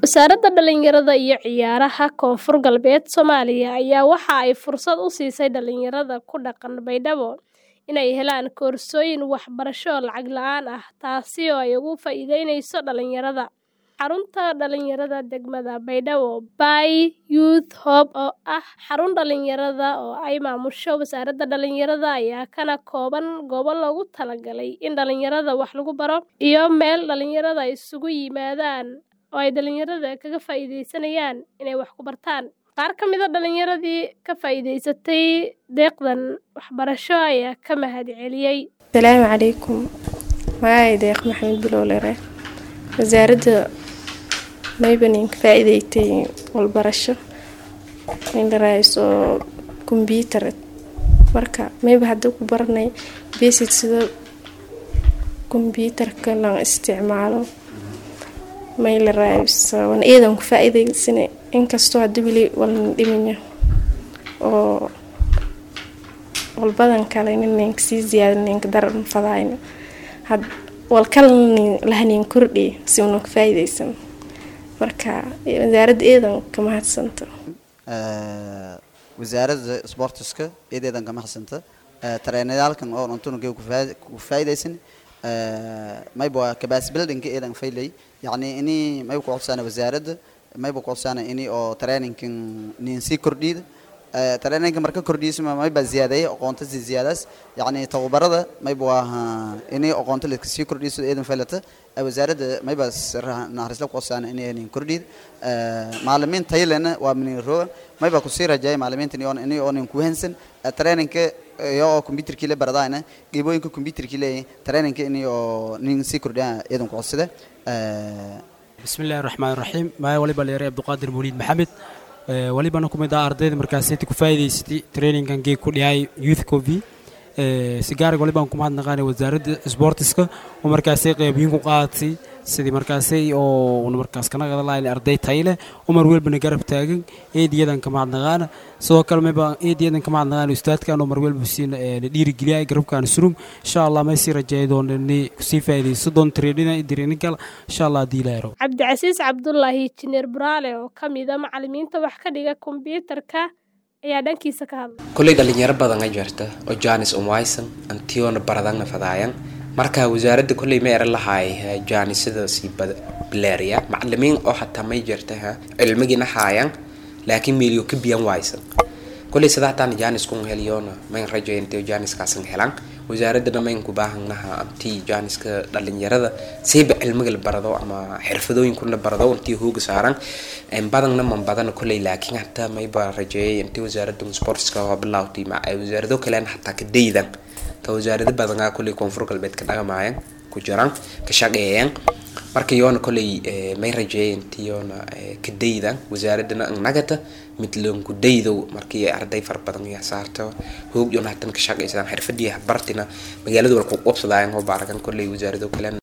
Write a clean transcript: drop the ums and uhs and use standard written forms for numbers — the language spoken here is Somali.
Wasaaradda Dhalinyarada iyo Ciyaaraha Koonfur Galbeed Soomaaliya ayaa waxa ay fursad u siisay dhalinyarada ku dhaqan Baydhabo inay helaan koorsooyin waxbarasho lacag la'aan ah, taasi oo ay uga faa'iideynayso dhalinyarada. Xarunta dhalinyarada degmada Baydhabo Bay Youth Hub oo ah xarun dhalinyarada oo ay maamusho Wasaaradda Dhalinyarada ayaa kana kooban goobo loogu talagalay in dhalinyarada wax lagu baro iyo meel dhalinyarada isugu yimaadaan oo ay dhalinyarada kaga faa'iideysanayaan inay wax ku bartaan. Qaar ka mid ah dhalinyaradii ka faa'iideysatay deeqdan waxbarasho ayaa ka mahadceliyay. Asalaamu calaykum. Magacayga Deeq Maxamed Bilowlere. Wasaaradda maybanin ka faa'iideystay waxbarasho in la raayso computer. Marka mayba hadda ku baranay basic sida computer-ka la isticmaalo. may la raayso wan eedan ku faa'iideysan inkastoo hadda wali wal dhimina oo wal badan kale inay si ziyaadin ka daran fadayna had wal kalni lahayn kordhi si uu ku faa'iideysan marka wasaaradda eedan ka mahadsanto wasaaradda sportiska eedan ka mahadsanto tareenayalkan oo intuu ku faa'iideysan ما يبغى كباس building كإيدان فيلي يعني إني ما يبغى قصانة وزارة ما يبغى قصانة إني أو training كن ننسي كرديد training كمركز كرديد اسمه ما يبغى زيادة أو قانت زيادة يعني توبرة ما يبغى إني أو قانت لكسي كرديد إيدان فيلته وزارة ما يبغى سر نهرس لك قصانة إني كرديد معلمين تايلنا ومن الرو ما يبغى كسيرة جاي معلمين تنيون إني أو نكوهنسن training يا كمبيوتر كله برداينا جيبوا إنكم كمبيوتر كله ترى إنك إني ننسي كردان يدهم قصده بسم الله الرحمن الرحيم ما ولي باليري عبد القادر موليد محمد ولي بنكم إذا أردت مركزيتي كفاية ستي تريننج كان جي كل هاي يوث كوفي سيجار ولي بنكم هاد نغاني وزارة سبورتسك ومركزي بينكم قاعدتي سيدي مركزي أو مركز كنا قد الله الأرضي تايله ومرويل بنجرب تاجن ديادن كمان نغانا سواء كلمة ديادن كمان نغانا أستاذ كانوا مرويل بسين لدير جليا يجرب كان سروم إن شاء الله ما يصير جايدون إني كسيفة دي صدون تريدنا يدرين قال إن شاء الله دي ليرو عبد العزيز عبد الله تنير برالي وكم إذا معلمين توحك ديجا كمبيوتر كا يا دنكي سكال كل ده اللي يربى ده جرته وجانس أموايسن أنتيون بردنا فدايان marka wasaaradda kulay ma yaran lahaay jaanisada si baleeriya macallimiin oo hatta may jirtaa cilmiga hayaan laakiin meeliyo ka biyan waysan kulay sadahtan jaanis ku heliyoona ma rajayntii jaanis ka san helan wasaaradda ma ku baahanaha anti jaaniska dhalinyarada sayb cilmiga la barado ama xirfadooyin kuna barado intii hooga saaran in badanna man badan kulay laakiin hatta may ba rajay intii wasaaradda sportska oo bilawti ma ay wasaaradda kale hatta ka deedan وزارة بدنا كل كونفرق البيت كنا معين كجران كشقيان مركيون كل ما يرجعين تيون كديدا وزارتنا نجته مثلهم كديدو مركي أردي فرق بدنا يسارته هو يوم هتن كشقي إذا حرف دي حبرتنا مجال دول كوب صداعين هو باركن كل وزارة كلنا